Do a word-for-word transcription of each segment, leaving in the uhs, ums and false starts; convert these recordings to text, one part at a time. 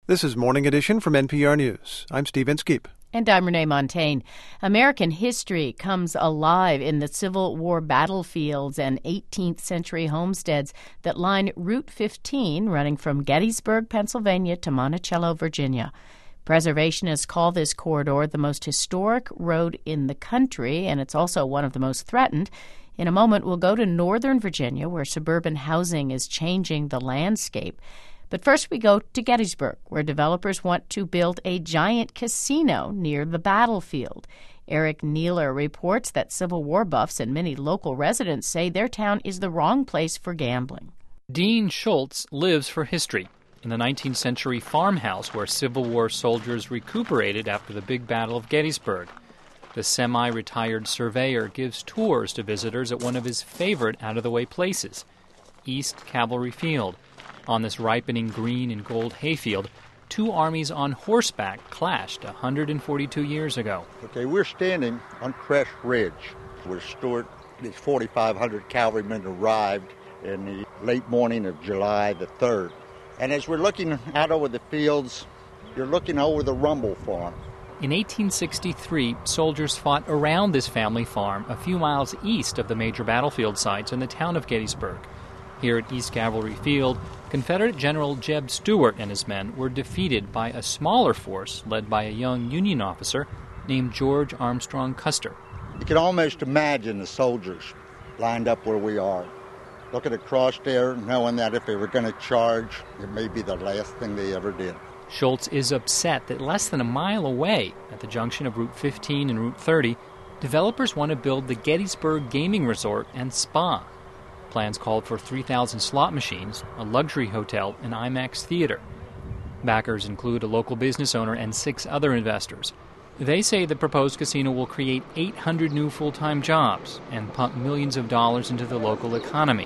This is Morning Edition from N P R News. I'm Steve Inskeep. And I'm Renee Montagne. American history comes alive in the Civil War battlefields and eighteenth century homesteads that line Route fifteen, running from Gettysburg, Pennsylvania to Monticello, Virginia. Preservationists call this corridor the most historic road in the country, and it's also one of the most threatened. In a moment, we'll go to Northern Virginia, where suburban housing is changing the landscape. But first we go to Gettysburg, where developers want to build a giant casino near the battlefield. Eric Neeler reports that Civil War buffs and many local residents say their town is the wrong place for gambling. Dean Schultz lives for history in the nineteenth century farmhouse where Civil War soldiers recuperated after the big Battle of Gettysburg. The semi-retired surveyor gives tours to visitors at one of his favorite out-of-the-way places, East Cavalry Field. On this ripening green and gold hayfield, two armies on horseback clashed one hundred forty-two years ago. Okay, we're standing on Crest Ridge, where Stuart, his forty-five hundred cavalrymen arrived in the late morning of July the third. And as we're looking out over the fields, you're looking over the Rumble Farm. In eighteen sixty-three, soldiers fought around this family farm a few miles east of the major battlefield sites in the town of Gettysburg. Here at East Cavalry Field, Confederate General Jeb Stuart and his men were defeated by a smaller force led by a young Union officer named George Armstrong Custer. You can almost imagine the soldiers lined up where we are, looking across there, knowing that if they were going to charge, it may be the last thing they ever did. Schultz is upset that less than a mile away, at the junction of Route fifteen and Route thirty, developers want to build the Gettysburg Gaming Resort and Spa. Plans called for three thousand slot machines, a luxury hotel, and IMAX theater. Backers include a local business owner and six other investors. They say the proposed casino will create eight hundred new full-time jobs and pump millions of dollars into the local economy.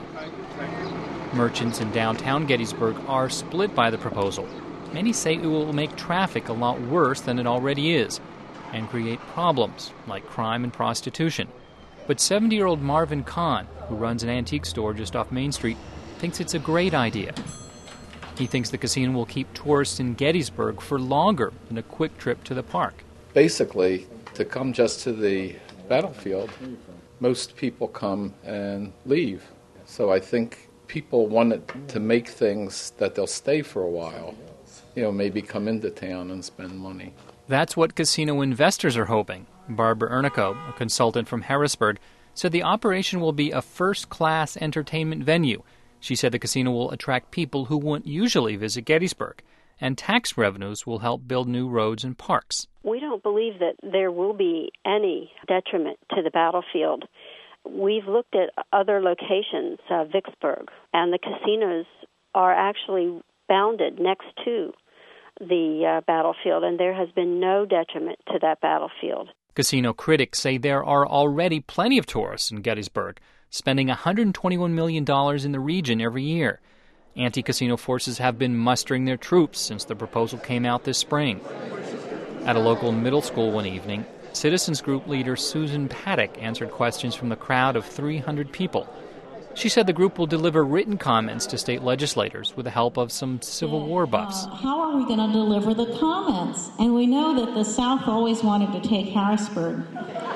Merchants in downtown Gettysburg are split by the proposal. Many say it will make traffic a lot worse than it already is and create problems like crime and prostitution. But seventy-year-old Marvin Kahn, who runs an antique store just off Main Street, thinks it's a great idea. He thinks the casino will keep tourists in Gettysburg for longer than a quick trip to the park. Basically, to come just to the battlefield, most people come and leave. So I think people wanted to make things that they'll stay for a while. You know, maybe come into town and spend money. That's what casino investors are hoping. Barbara Ernico, a consultant from Harrisburg, said the operation will be a first-class entertainment venue. She said the casino will attract people who wouldn't usually visit Gettysburg, and tax revenues will help build new roads and parks. We don't believe that there will be any detriment to the battlefield. We've looked at other locations, uh, Vicksburg, and the casinos are actually bounded next to the uh, battlefield, and there has been no detriment to that battlefield. Casino critics say there are already plenty of tourists in Gettysburg, spending one hundred twenty-one million dollars in the region every year. Anti-casino forces have been mustering their troops since the proposal came out this spring. At a local middle school one evening, Citizens Group leader Susan Paddock answered questions from the crowd of three hundred people. She said the group will deliver written comments to state legislators with the help of some Civil War buffs. Uh, how are we going to deliver the comments? And we know that the South always wanted to take Harrisburg.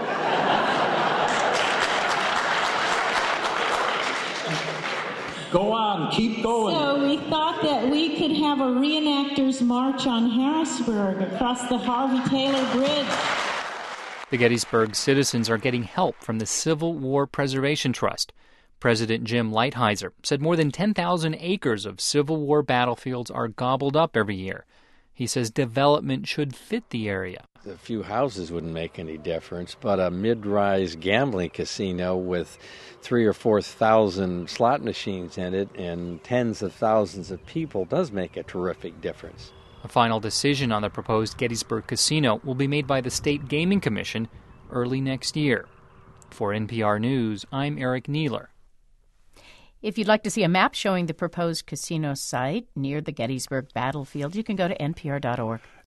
Go on, keep going. So we thought that we could have a reenactors march on Harrisburg across the Harvey Taylor Bridge. The Gettysburg citizens are getting help from the Civil War Preservation Trust. President Jim Lighthizer said more than ten thousand acres of Civil War battlefields are gobbled up every year. He says development should fit the area. A few houses wouldn't make any difference, but a mid-rise gambling casino with three or four thousand slot machines in it and tens of thousands of people does make a terrific difference. A final decision on the proposed Gettysburg casino will be made by the State Gaming Commission early next year. For N P R News, I'm Eric Neeler. If you'd like to see a map showing the proposed casino site near the Gettysburg battlefield, you can go to N P R dot org.